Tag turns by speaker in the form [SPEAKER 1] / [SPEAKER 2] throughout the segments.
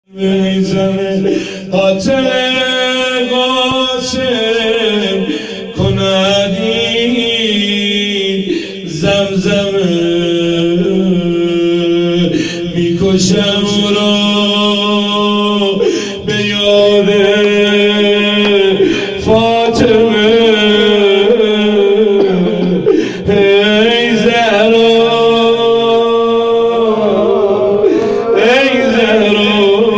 [SPEAKER 1] میزنه حاطر قاسم کندی زمزمه میکشم را به یاد فاطمه ای زهرا ای زهرا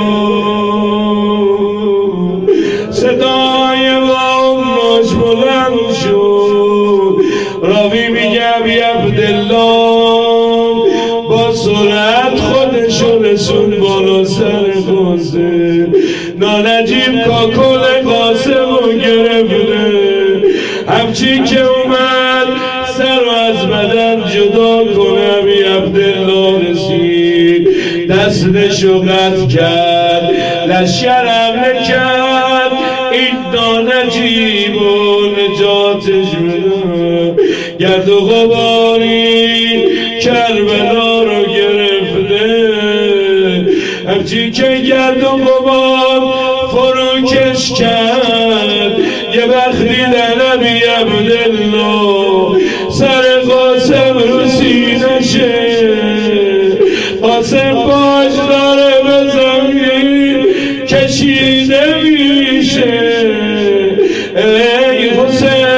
[SPEAKER 1] صدای موج بلند شد راوی میگه ابی عبدالله با سرعت خودشو رسون بالا سر قاسم نانجیب کاکل قاسمو گرفته همچین که اومد سر رو از بدن جدا کنه ابی عبدالله رسید دستشو قطع کرد لشکر حمله کرد این نانجیب و نجاتش بده گرد و غباری کربلا رو گرفته همچین که گرد و غبار فروکش کرد یه وقتی در ابی عبدالله سر قاسم رو سینشه قاسم باش داره به زمین کشیده میشه ای حسین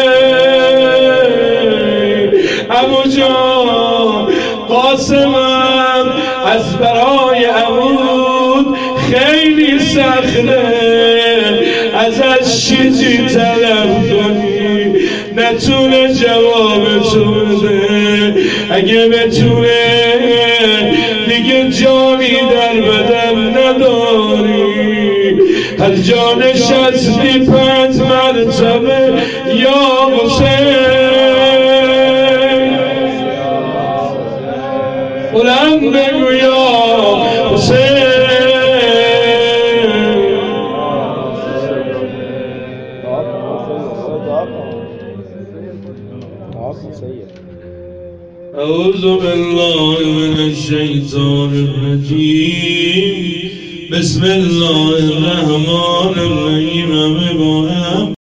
[SPEAKER 1] عمو جان قاسمم از برای عمود خیلی سخته ازش چیزی طلب کنی نتونه جواب تو بده اگه بتونه دیگه جانی در بدن نداری از جانش هستی 5 مرتبه یا حسین بلند بگو یا حسین اعوذ بالله من الشیطان الرجیم بسم الله الرحمن الرحیم